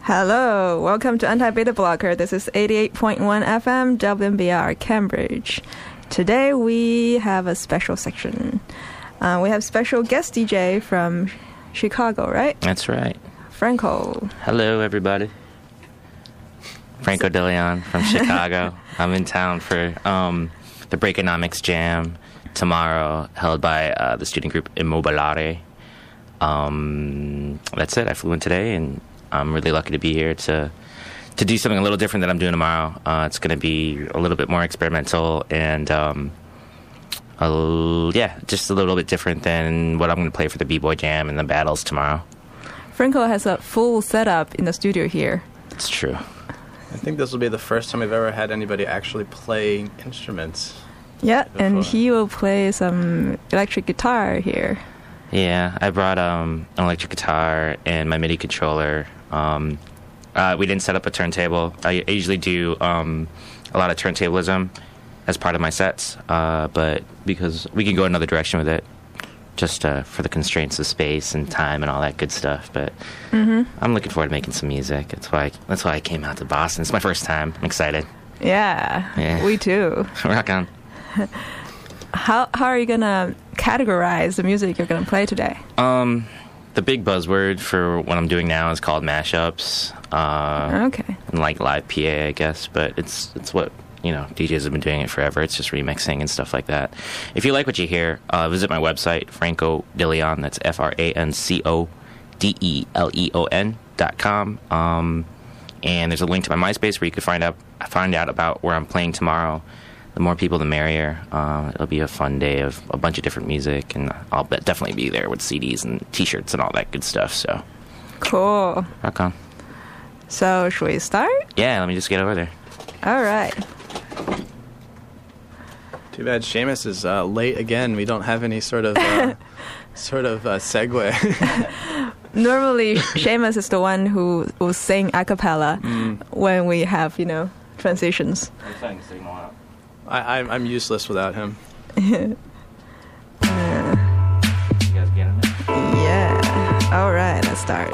Hello, welcome to Anti-Beta Blocker. This is 88.1 FM WMBR Cambridge. Today we have a special section. We have special guest DJ from Chicago, right? That's right. Franco. Hello, everybody. Franco De Leon from Chicago. I'm in town for the Breakonomics Jam tomorrow, held by the student group Immobiliare. That's it. I flew in today, and I'm really lucky to be here to do something a little different than I'm doing tomorrow. It's going to be a little bit more experimental and, just a little bit different than what I'm going to play for the B-Boy Jam and the battles tomorrow. Franco has a full setup in the studio here. It's true. I think this will be the first time we've ever had anybody actually play instruments. Yeah, before. and he will play some electric guitar here. Yeah, I brought an electric guitar and my MIDI controller. We didn't set up a turntable. I usually do a lot of turntablism as part of my sets, but because we can go another direction with it, just for the constraints of space and time and all that good stuff. But I'm looking forward to making some music. That's why I came out to Boston. It's my first time. I'm excited. Yeah. We too. Rock on. How are you gonna categorize the music you're gonna play today? The big buzzword for what I'm doing now is called mashups. Okay. And like live PA, I guess, but it's what, DJs have been doing it forever. It's just remixing and stuff like that. If you like what you hear, visit my website, Franco De Leon. That's FrancoDeleon.com. And there's a link to my MySpace where you can find out about where I'm playing tomorrow. The more people, the merrier. It'll be a fun day of a bunch of different music, and I'll definitely be there with CDs and T-shirts and all that good stuff. So cool. Rock on. So should we start? Yeah, let me just get over there. All right. Too bad Seamus is late again. We don't have any sort of segue. Normally, Seamus is the one who will sing a cappella when we have, transitions. I'm setting the signal up. I'm useless without him. You guys getting it? Yeah. All right, let's start.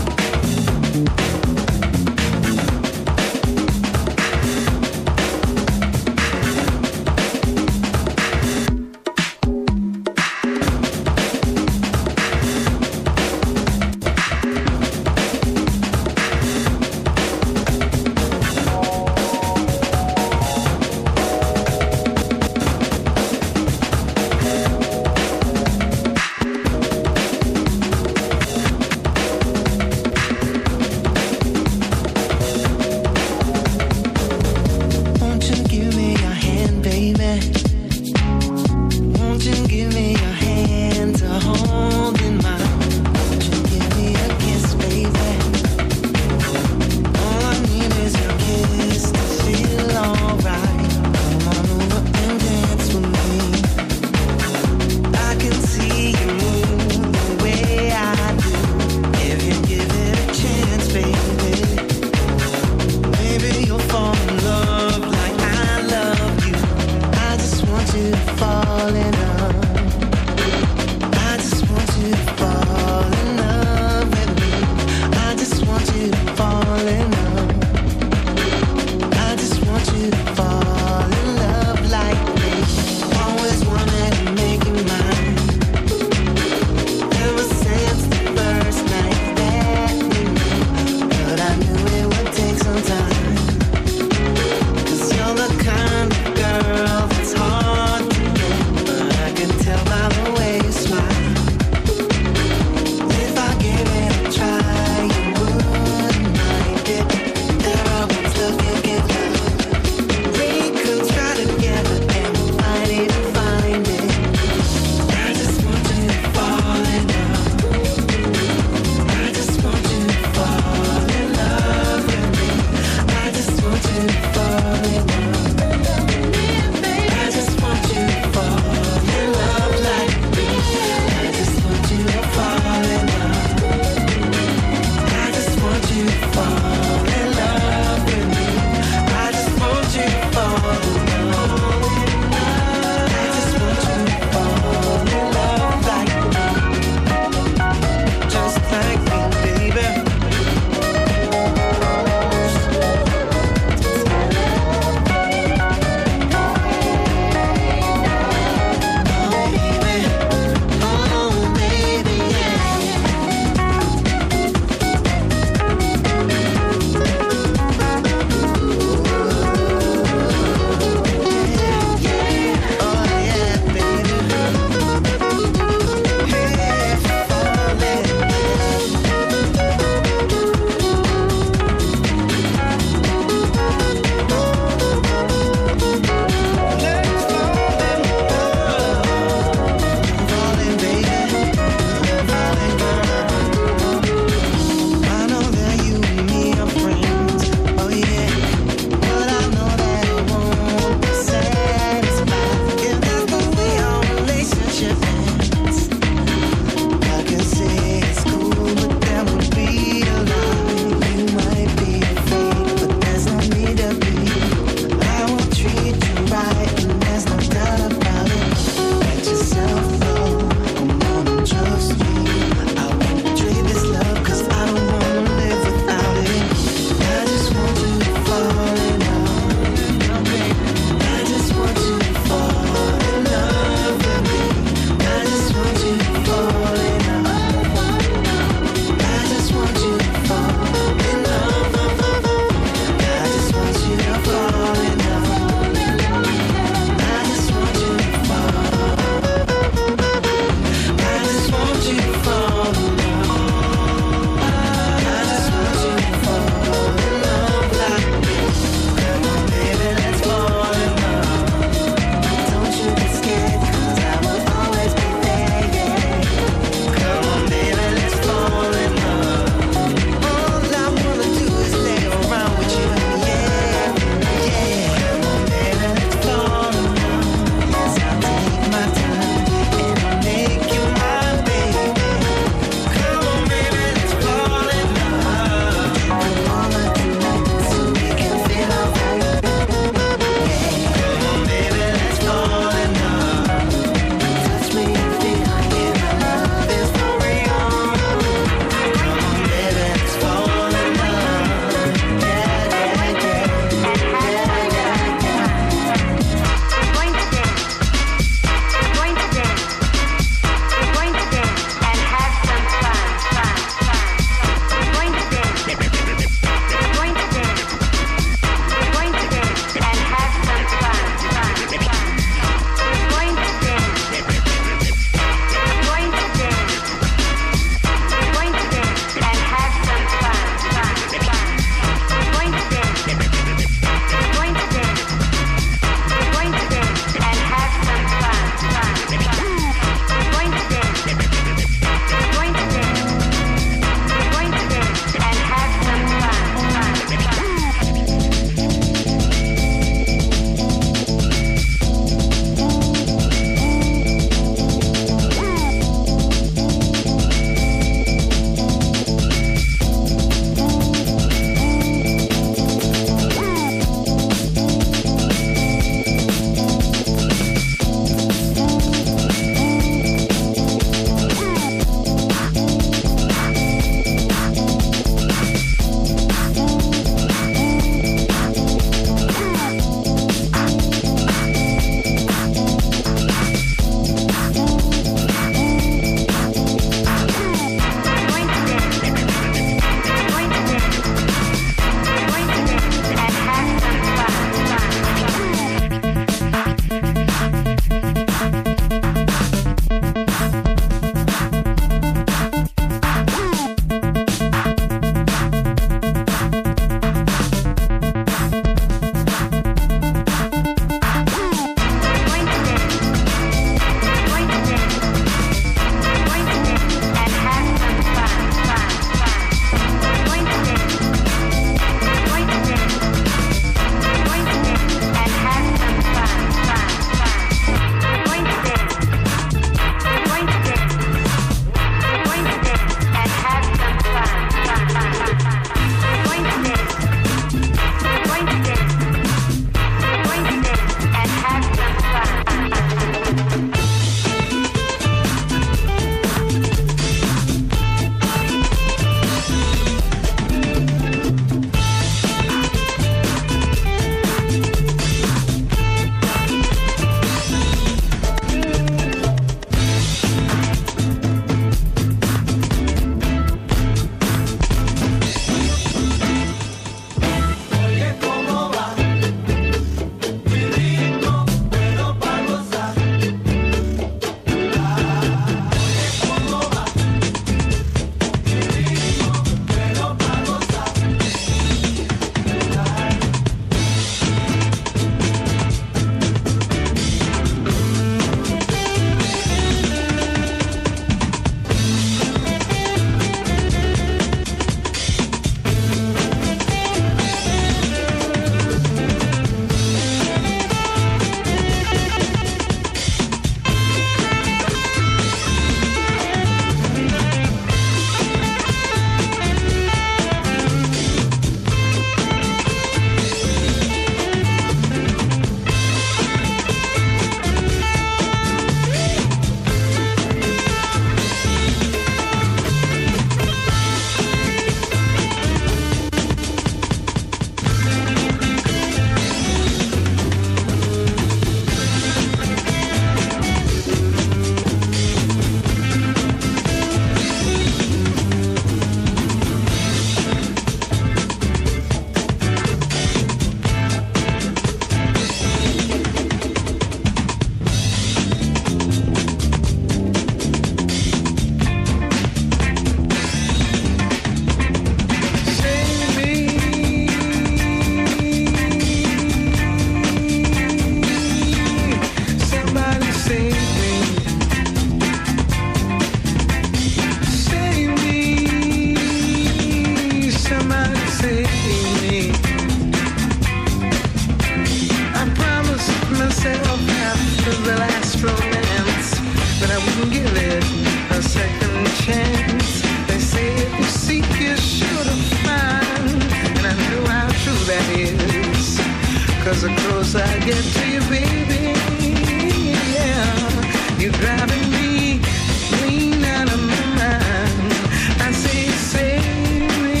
'cause the closer I get to you, baby, yeah, you're driving me clean out of my mind. I say, save me,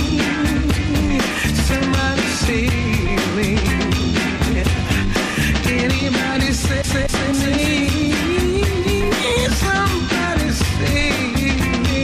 somebody save me, yeah. Anybody save me, somebody save me.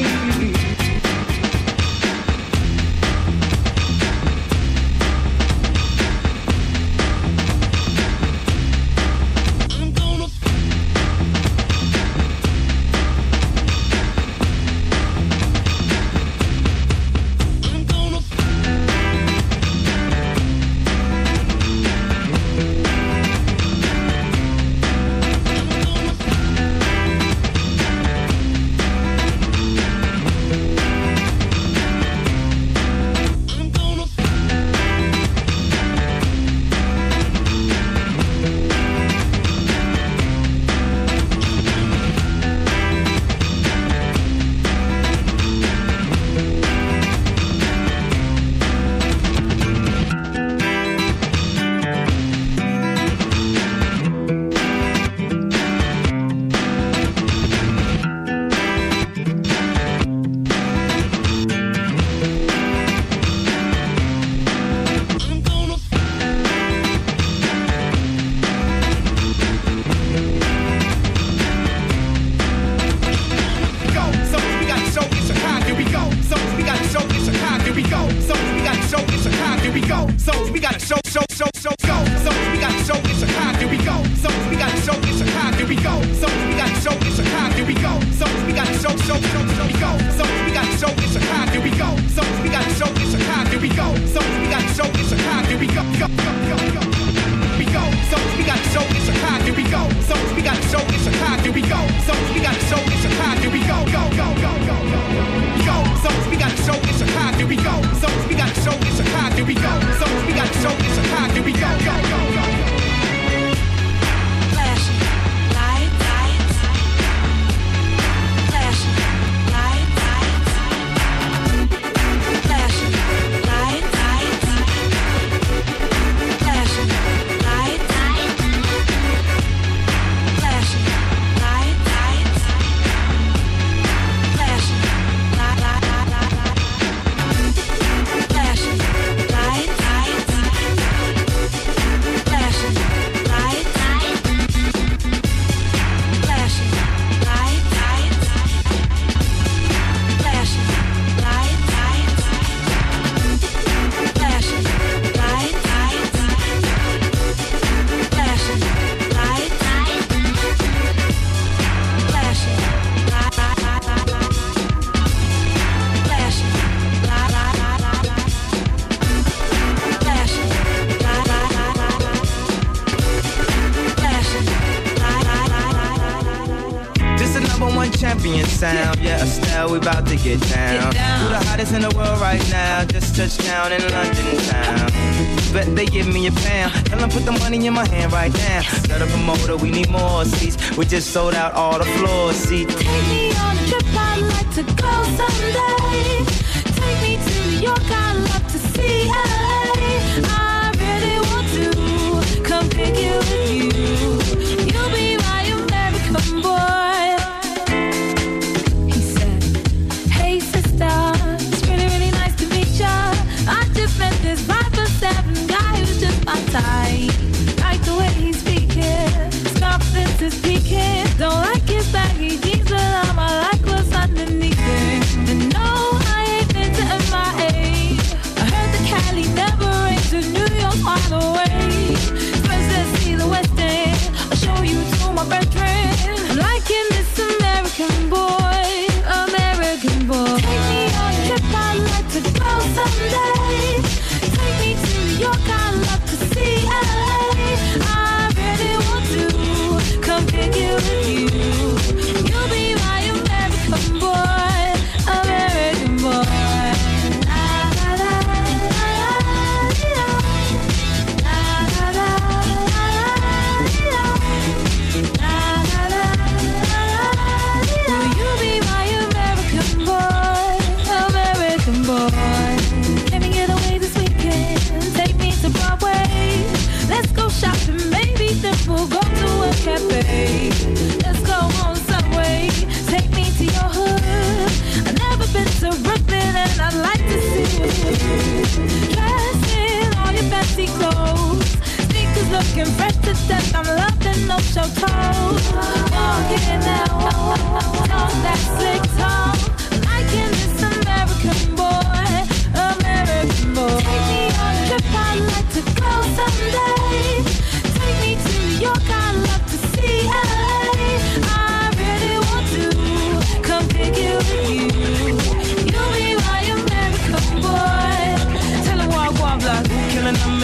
Sound, yeah, Estelle, we about to get down. Who the hottest in the world right now? Just touched down in London town. Bet they give me a pound. Tell them put the money in my hand right now. Set up a motor, we need more seats. We just sold out all the floor seats. Take me on a trip, I'd like to go someday. Take me to New York, I'd love to see LA. I really want to come pick you with you. You'll be my American boy. This 5'7" guy who's just my type. Like the way he's speaking, his confidence is peaking. Don't like his baggy jeans, but I like what's underneath it. And no, I ain't been to MIA.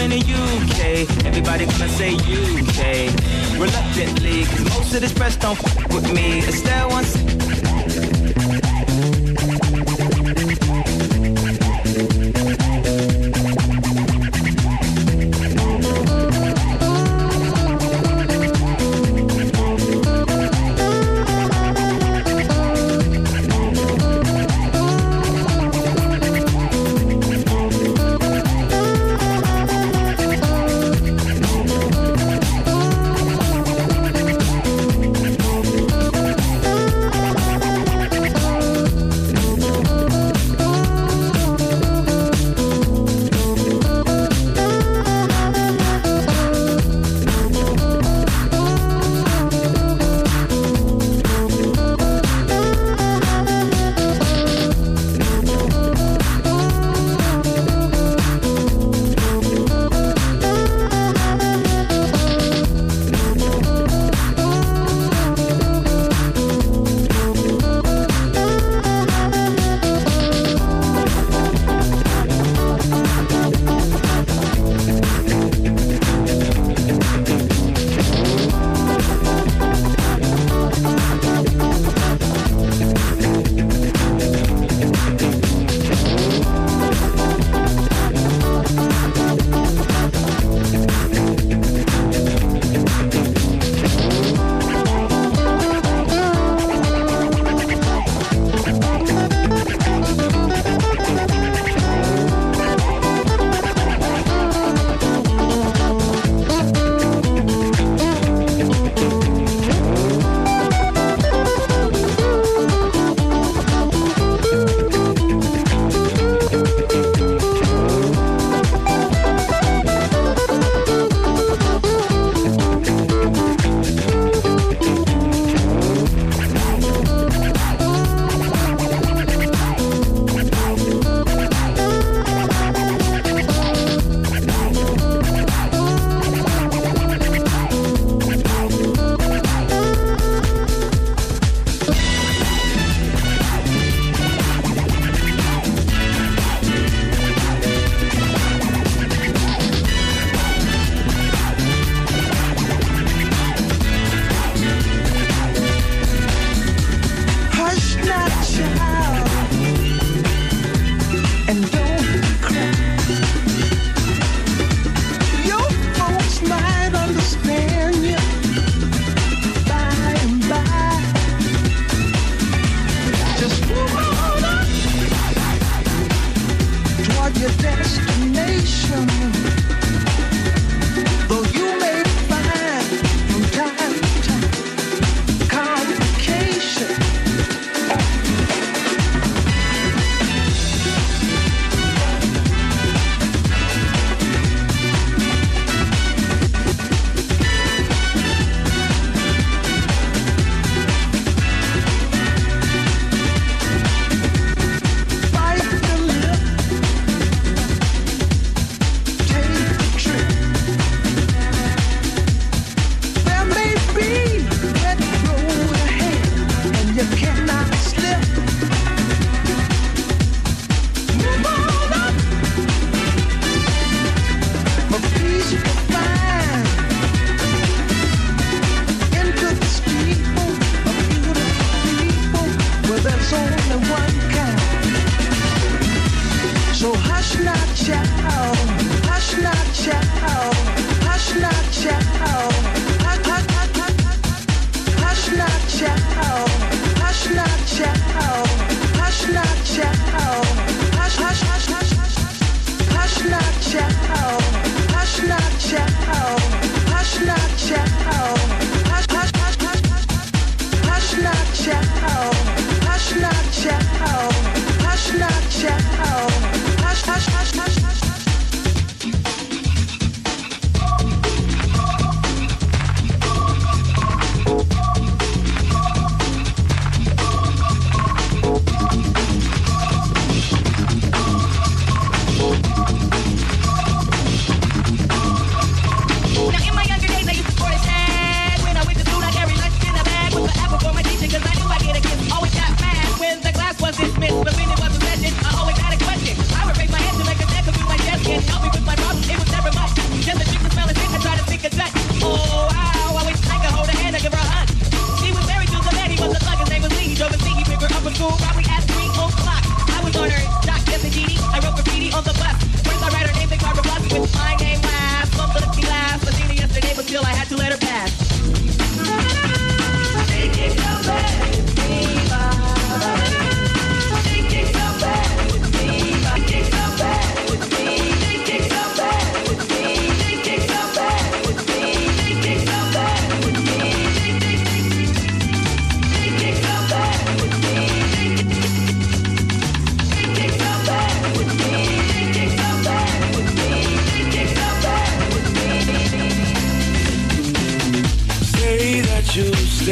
in the UK. Everybody gonna say UK. Reluctantly, cause most of this press don't f with me. Estelle wants.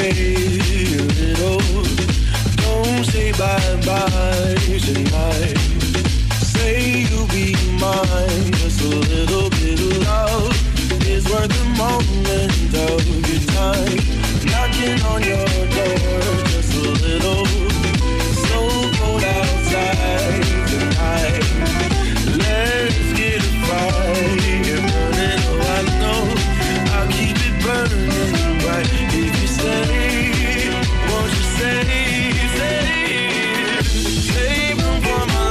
stay a little. Don't say bye-bye tonight. Say you'll be mine. Just a little bit of love is worth the moment of your time. Knocking on your door, just a little. So cold outside tonight. Let's get a fire burning. Oh, I know I'll keep it burning bright. If you stay, won't you stay room for my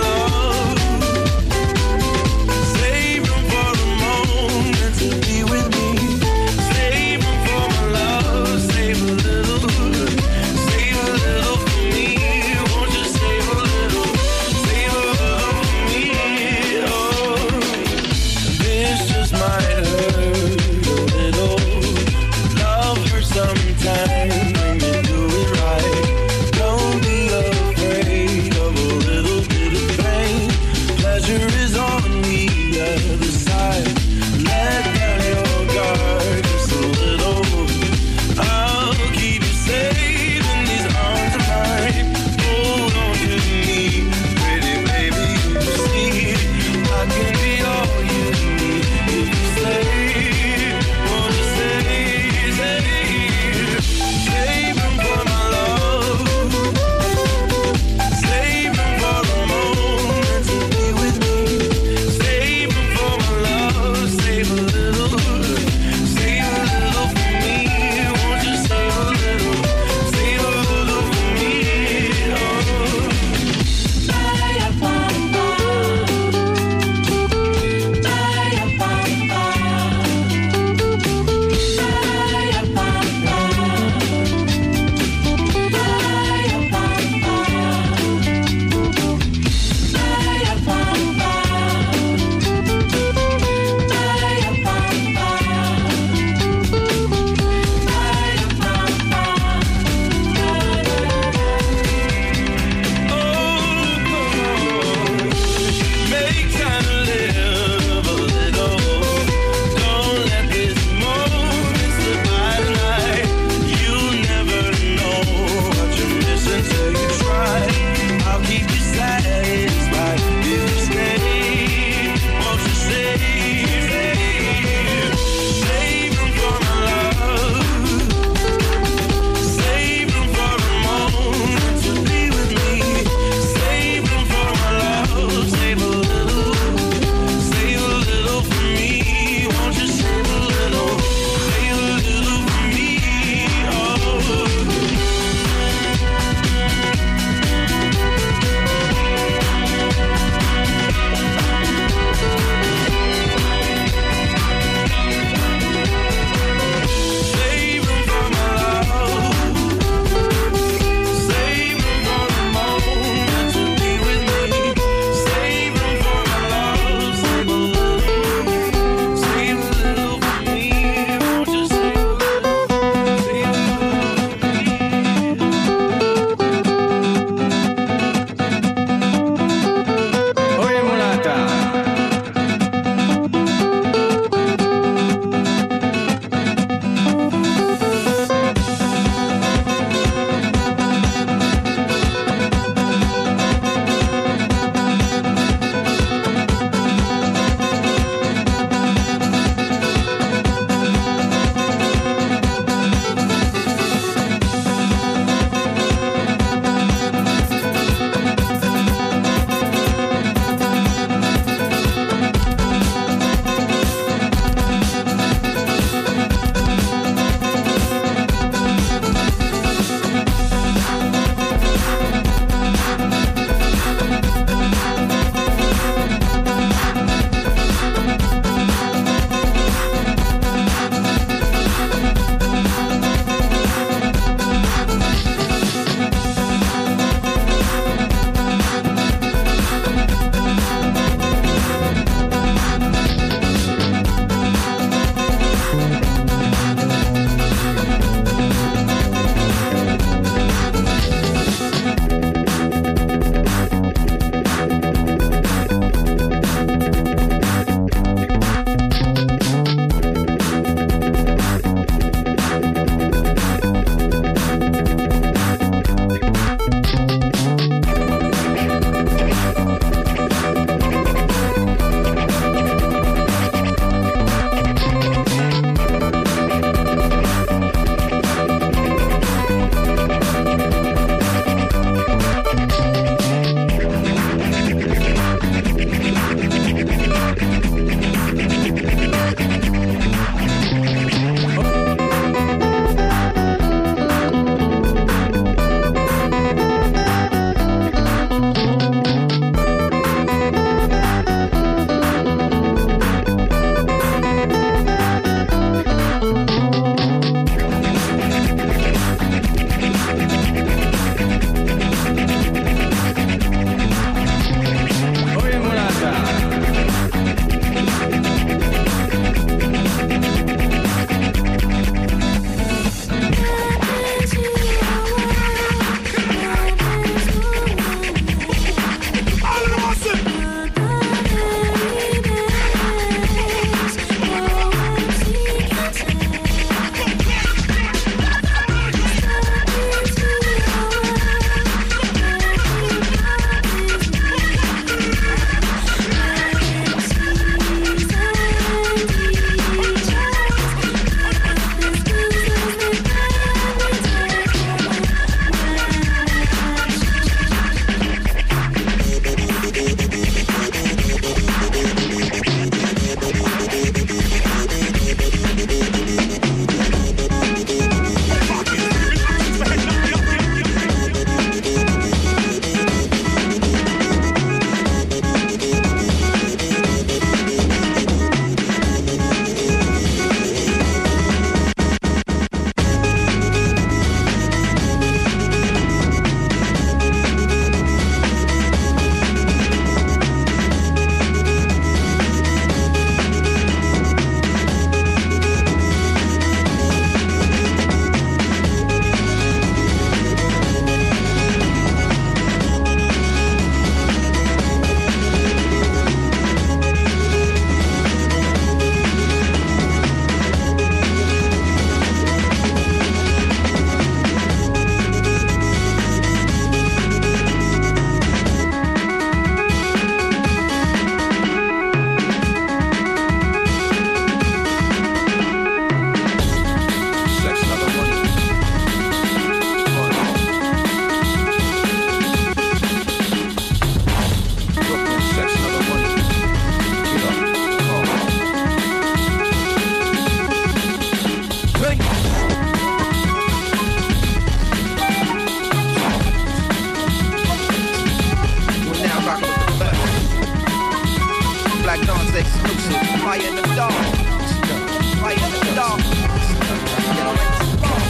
Black Dawn's exclusive. Fire in the dark. Fire in the dark. Get on like this ball.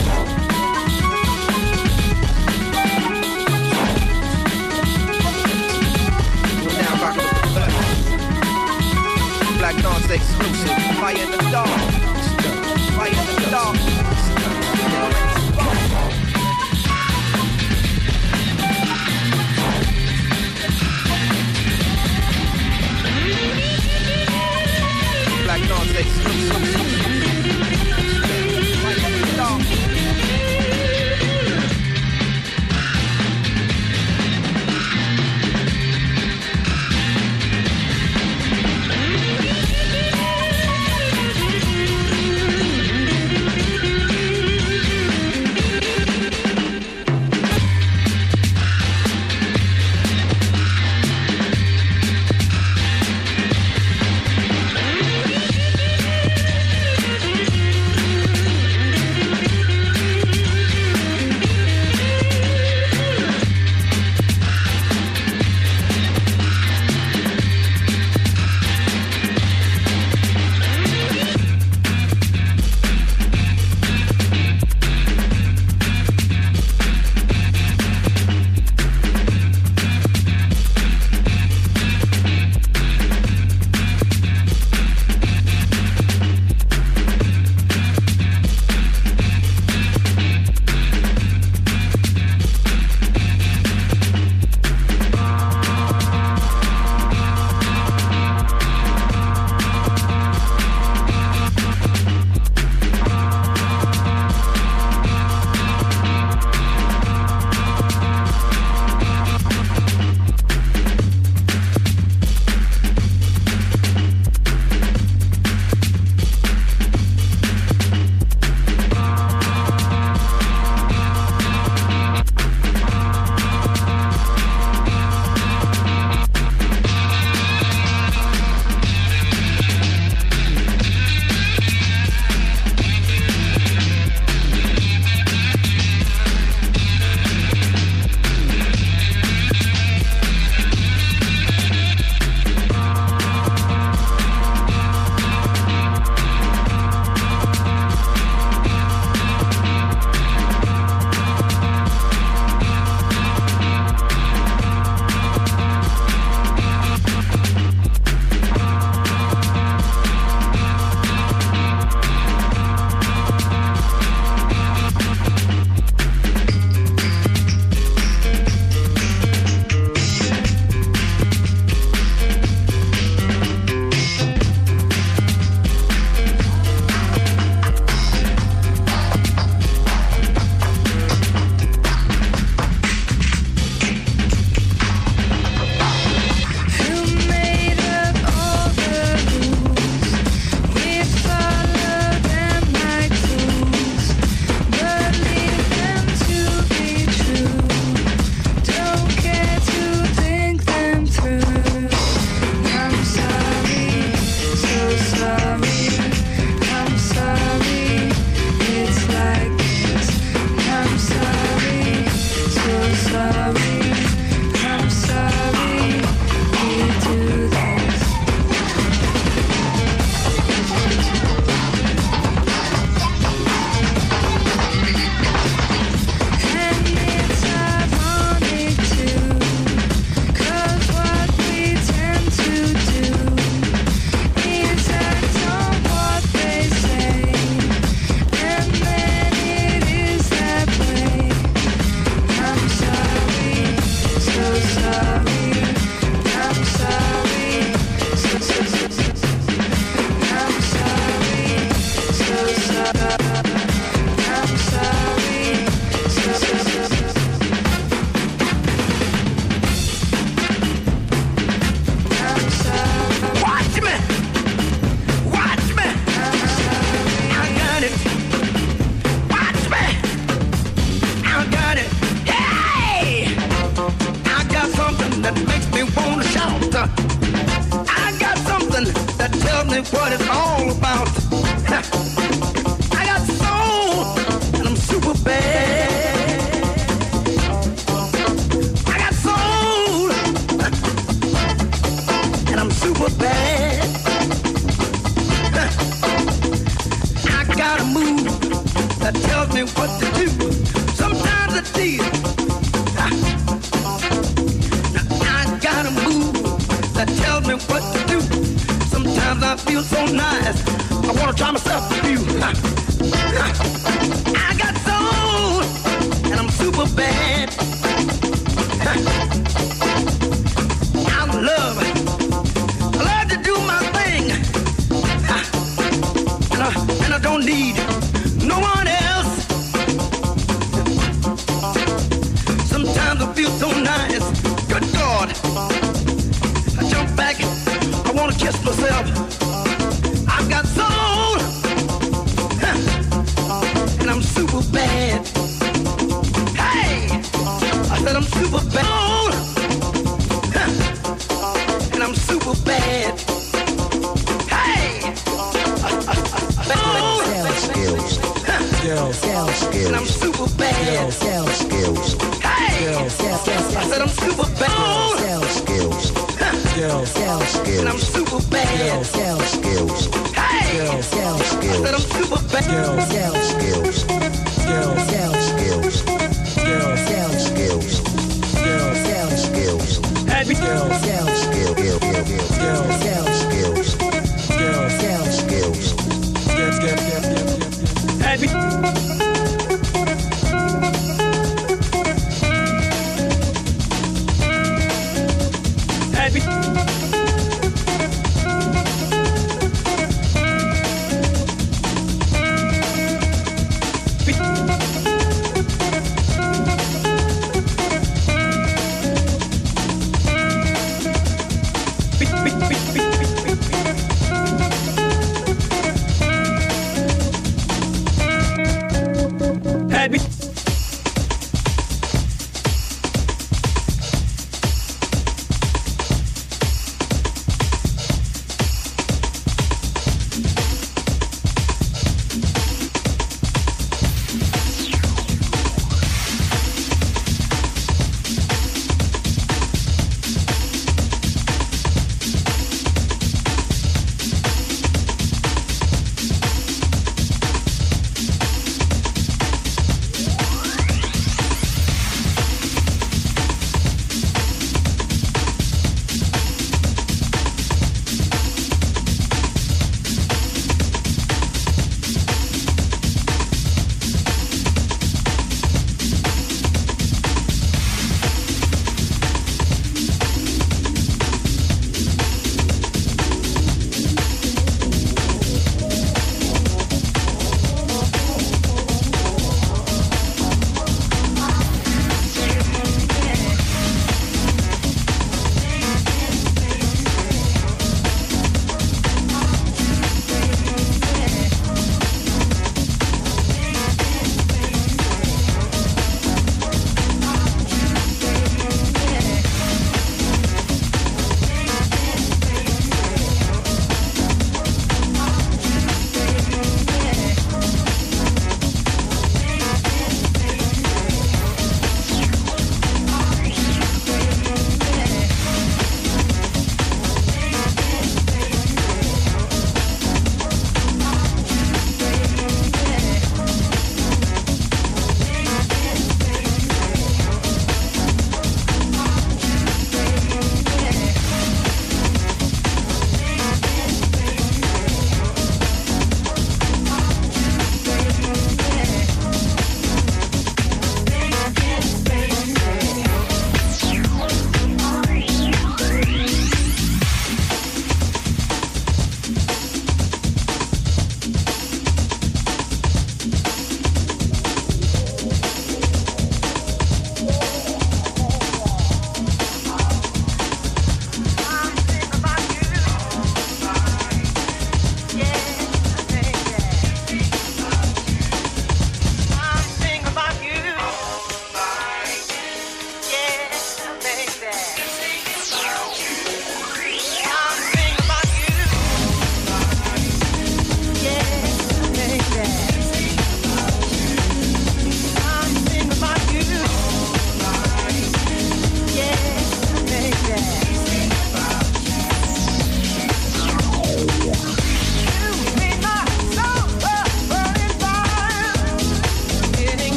We're now rocking with the best. Black Dawn's exclusive. Fire in the dark. Fire in the dark. Get on like this ball. Black Dawn's exclusive. Fire in the dark. me what it's all about. I got soul and I'm super bad. I got soul and I'm super bad. Sometimes I feel so nice. I wanna try myself with you. I got soul, and I'm super bad. I love to do my thing, and I don't need no one else. Sometimes I feel so nice. Good God, I jump back. I wanna kiss myself. I've got soul, and I'm super bad. Hey, I said I'm super bad, and I'm super bad. Hey, and I'm super bad. Hey, I said I'm super bad. And I'm super bad. Hey, I said I'm super bad.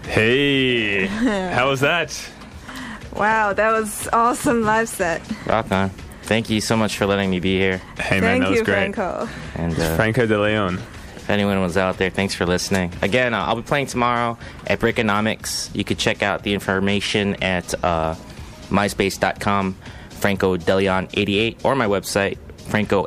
Hey, how was that? Wow, that was awesome live set. Rock on. Thank you so much for letting me be here. Hey man, that was great. Franco. And Franco De Leon. if anyone was out there, thanks for listening. Again, I'll be playing tomorrow at Breakonomics. You can check out the information at myspace.com, Franco DeLeon88, or my website, Franco,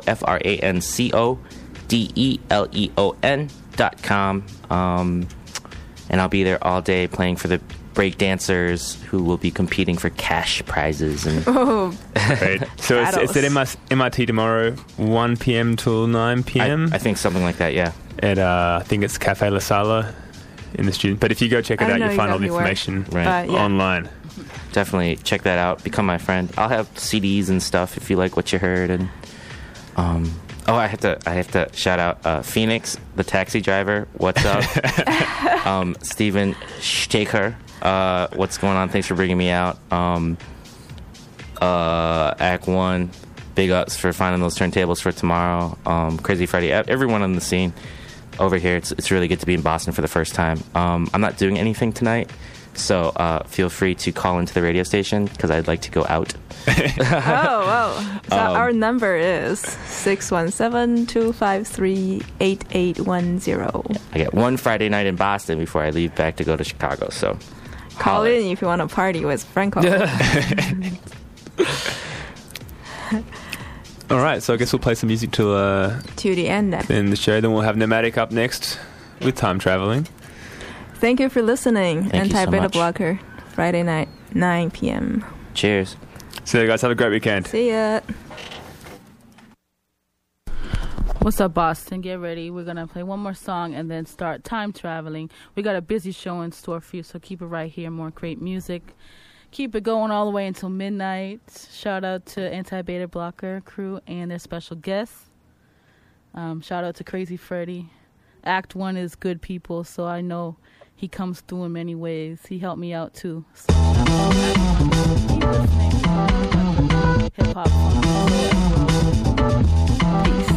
FrancoDeleon.com. And I'll be there all day playing for the break dancers who will be competing for cash prizes. And Great. So it's at MIT tomorrow, 1 p.m. till 9 p.m. I think something like that, yeah. At I think it's Cafe La Sala in the student. But if you go check it out, you'll find all the information online. Definitely check that out. Become my friend. I'll have CDs and stuff if you like what you heard. And I have to shout out Phoenix, the taxi driver. What's up? Steven Staker. What's going on? Thanks for bringing me out. Act 1, big ups for finding those turntables for tomorrow. Crazy Friday, everyone on the scene over here. It's really good to be in Boston for the first time. I'm not doing anything tonight, so feel free to call into the radio station because I'd like to go out. So our number is 617-253-8810. I get one Friday night in Boston before I leave back to go to Chicago, so call in if you want to party with Franco. All right, so I guess we'll play some music till to the end in the show. Then we'll have Nomadic up next with Time Traveling. Thank you for listening. Thank you so Anti-Beta much. Blocker, Friday night, 9 p.m. Cheers. So you guys have a great weekend. See ya. What's up, Boston? Get ready. We're going to play one more song and then start Time Traveling. We got a busy show in store for you, so keep it right here. More great music. Keep it going all the way until midnight. Shout out to Anti-Beta Blocker crew and their special guests. Shout out to Crazy Freddy. Act 1 is good people, so I know he comes through in many ways. He helped me out, too. So, keep listening. Hip-hop. Peace.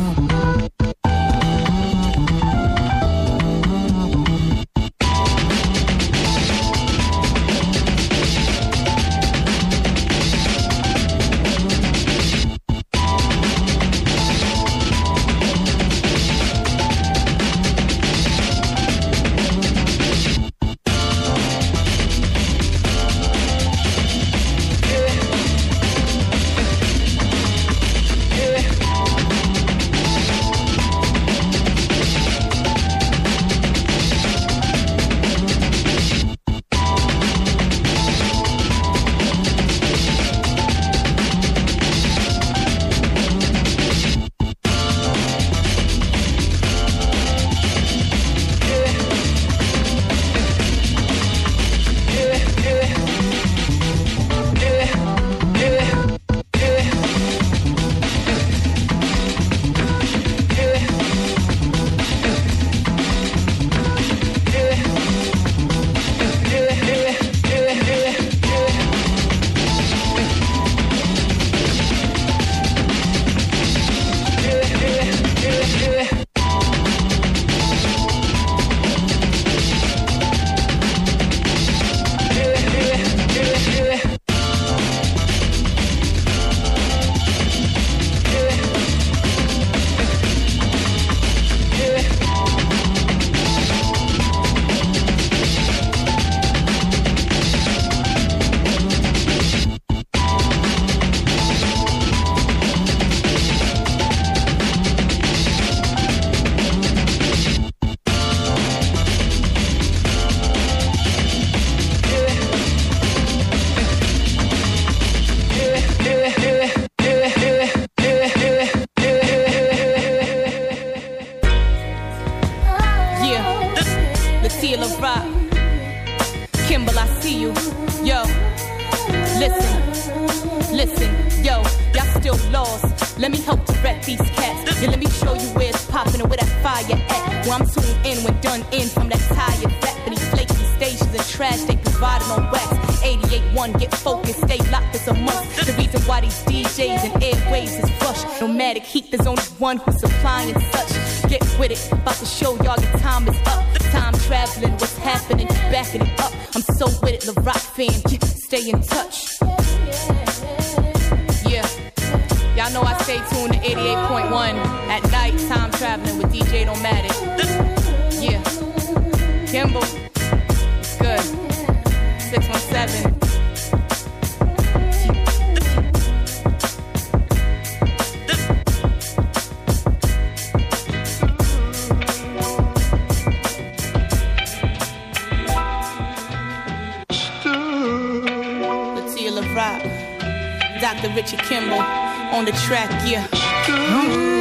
One who's supplying such. Get with it, about to show y'all your time is up. Time traveling, what's happening, backing it up. I'm so with it, the rock fan, stay in touch. Yeah, y'all know I stay tuned to 88.1 at night, time traveling with DJ Nomadic. Yeah, Kimball, it's good. 617. Dr. Richard Kimball on the track, yeah.